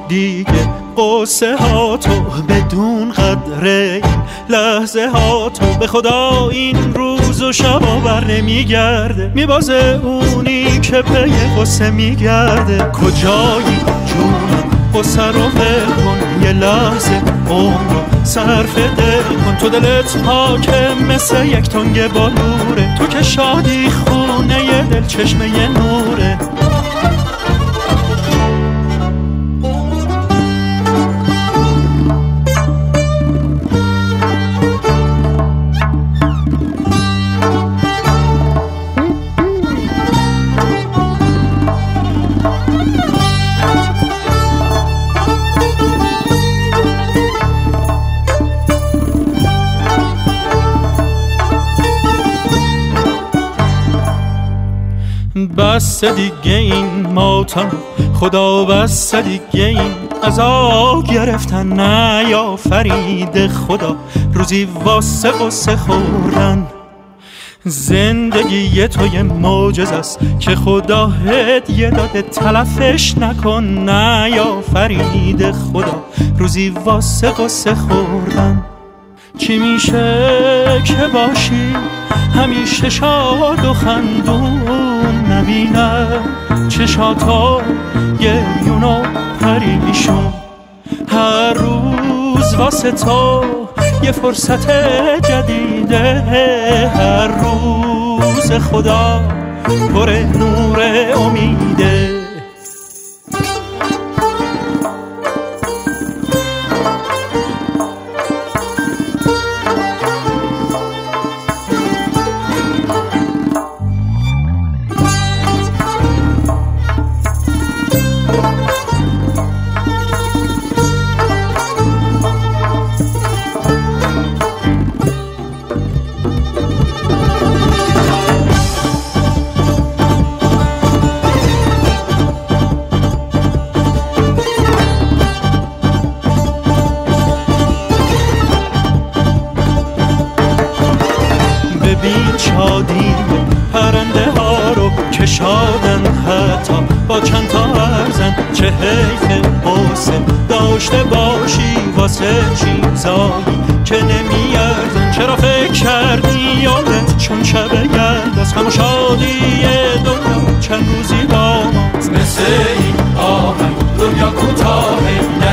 دیگه قصه ها تو بدون قدره این لحظه ها تو به خدا این روز و شبا بر نمیگرده میبازه اونی که پی قصه میگرده کجایی جونم قصه رو ول کن یه لحظه عمر رو صرف دل کن تو دلت پاکه مثل یک تنگ بالوره تو که شادی خونه ی دل چشمه ی نوره بس دیگه این ماتم خدا بس دیگه این عذاب گرفتن نیافرید خدا روزی واسه قصه خوردن زندگی تو یه معجزه است که خدا هدیه داده تلفش نکن نیافرید خدا روزی واسه قصه خوردن چی میشه که باشی همیشه شاد و خندون نبینم چشاتا گریون و پریشون هر روز واسه تو یه فرصت جدیده هر روز خدا پر نور امیده ببین شادی پرنده ها رو که شادن حتی با چند تا ارزن چه حیف قصه داشته باشی واسه چیزایی که نمیارزن چرا فکر کردی یادت چون شب گرد از غم و شادی دنیا چند روزی با ماست مثل این آهنگ دنیا کوتاه